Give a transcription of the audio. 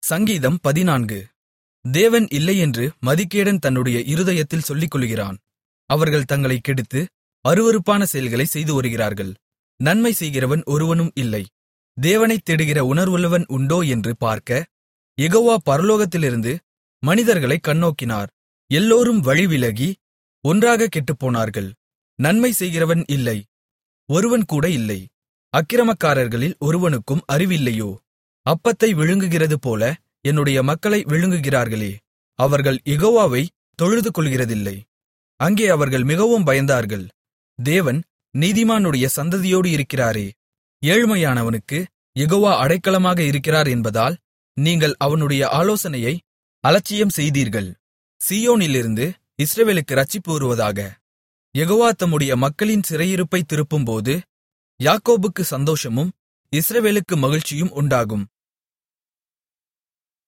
சங்கீதம் 14. தேவன் இல்லையென்று மதிகேடன் தன்னுடைய இருதயத்தில் சொல்லிக்கொள்ளுகிறான். அவர்கள் தங்களைக் கெடுத்து அருவருப்பான செயல்களைச் செய்து வருகிறார்கள். நன்மை செய்கிறவன் ஒருவனும் இல்லை. தேவனைத் தேடுகிற உணர்வுள்ளவன் உண்டோ என்று பார்க்க, யெகோவா பரலோகத்திலிருந்து மனிதர்களைக் கண்ணோக்கினார். எல்லோரும் வழிவிலகி ஒன்றாகக் கெட்டுப்போனார்கள். நன்மை செய்கிறவன் இல்லை, ஒருவன் கூட இல்லை. அக்கிரமக்காரர்களில் ஒருவனுக்கும் அறிவில்லையோ? அப்பத்தை விழுங்குகிறதுபோல என்னுடைய மக்களை விழுங்குகிறார்களே. அவர்கள் யெகோவாவை தொழுதுகொள்கிறதில்லை. அங்கே அவர்கள் மிகவும் பயந்தார்கள். தேவன் நீதிமானுடைய சந்ததியோடு இருக்கிறாரே. ஏழ்மையானவனுக்கு யெகோவா அடைக்கலமாக இருக்கிறார் என்பதால் நீங்கள் அவனுடைய ஆலோசனையை அலட்சியம் செய்தீர்கள். சீயோனிலிருந்து இஸ்ரவேலுக்கு இரட்சிப்பு வருவதாக. யெகோவா தம்முடைய மக்களின் சிறையிருப்பைத் திருப்பும்போது யாக்கோபுக்கு சந்தோஷமும் இஸ்ரவேலுக்கு மகிழ்ச்சியும் உண்டாகும்.